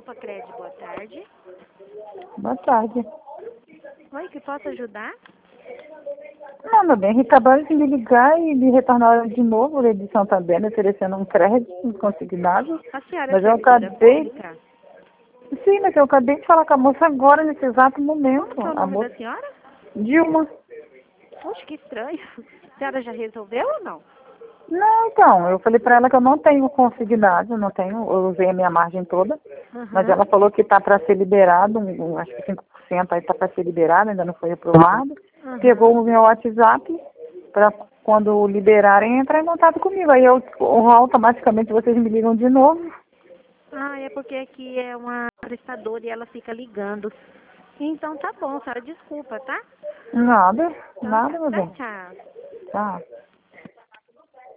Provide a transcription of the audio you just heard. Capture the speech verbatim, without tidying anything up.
Copa Cred, boa tarde. Boa tarde. Oi, que posso ajudar? Não, meu bem, acabaram de me ligar e me retornaram de novo de Santander, me oferecendo um crédito consignado. A senhora Mas é eu servidora acabei... pública? Sim, mas eu acabei de falar com a moça agora, nesse exato momento. Como que é o A nome moça... da senhora? Dilma. Puxa, que estranho. A senhora já resolveu ou não? Não, então, eu falei para ela que eu não tenho consignado, não tenho, eu usei a minha margem toda, mas Uhum. ela falou que está para ser liberado, um, um, acho que cinco por cento aí está para ser liberado, ainda não foi aprovado. Uhum. Pegou o meu WhatsApp para quando liberarem entrar em contato comigo. Aí eu automaticamente vocês me ligam de novo. Ah, é porque aqui é uma prestadora e ela fica ligando. Então tá bom, senhora, desculpa, tá? Nada, Então nada, tá, meu tá, bem. tchau. Tá.